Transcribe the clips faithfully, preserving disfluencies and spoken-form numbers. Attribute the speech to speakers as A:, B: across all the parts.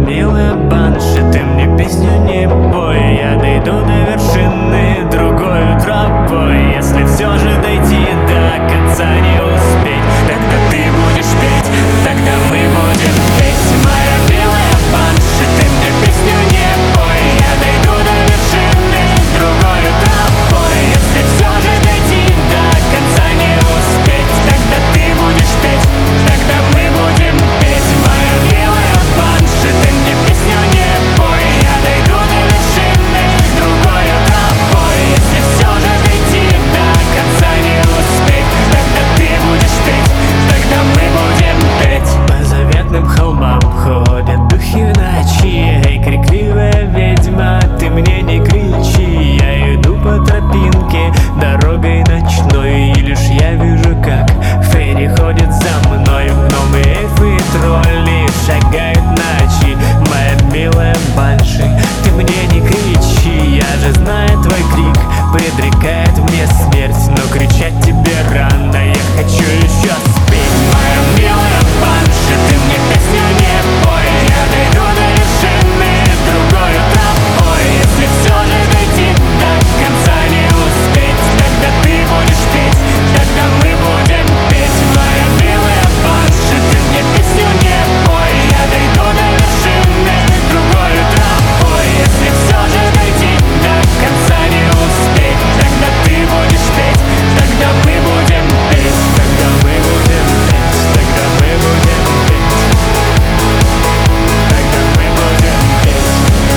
A: милая банши, ты мне песню не пой. Я дойду до вершины другой тропой. Если все же дойти до конца не успеть, тогда ты будешь петь, тогда мы будем петь. Моя милая банши, ты мне песню не пой. Я дойду до вершины другой тропой. Если все же дойти до конца не успеть, тогда ты будешь петь, тогда мы будем петь. Моя милая банши, ты мне песню не пой. Я дойду до вершины другой тропой. Если все же дойти до конца не успеть, тогда ты будешь петь, тогда мы будем петь. По заветным холмам ходят духи в ночи. Эй, крикливая ведьма, ты мне не кричи. Я иду по тропинке дорогой ночной, и лишь я вижу, как фейри ходят за мной. Гномы, эльфы и тролли шагают ночи. Моя милая банши, ты мне не кричи. Я же знаю, твой крик предрекает мне смерть, но кричать тебе рано, я хочу еще спеть. Моя милая банши, ты мне песню не пой. Я дойду до вершины другой тропой. Если все же дойти до конца не успеть, тогда ты будешь петь, тогда мы будем петь. Моя милая банши, ты мне песню не пой. Я дойду до вершины другой тропой. Если все же дойти до конца не успеть, тогда ты будешь петь, тогда мы будем петь, тогда мы будем петь, тогда мы будем петь, тогда мы будем петь.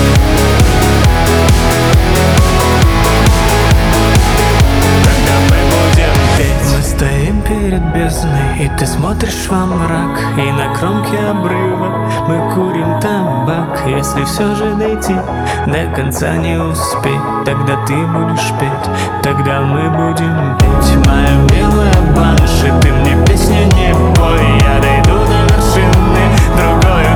A: Тогда мы будем петь. Мы стоим перед бездной, и ты смотришь во мрак. И на кромке обрыва мы курим табак. Если все же дойти до конца не успеть, тогда ты будешь петь, тогда мы будем петь. Моя милая банши, ты мне песню не пой. Я дойду до вершины другой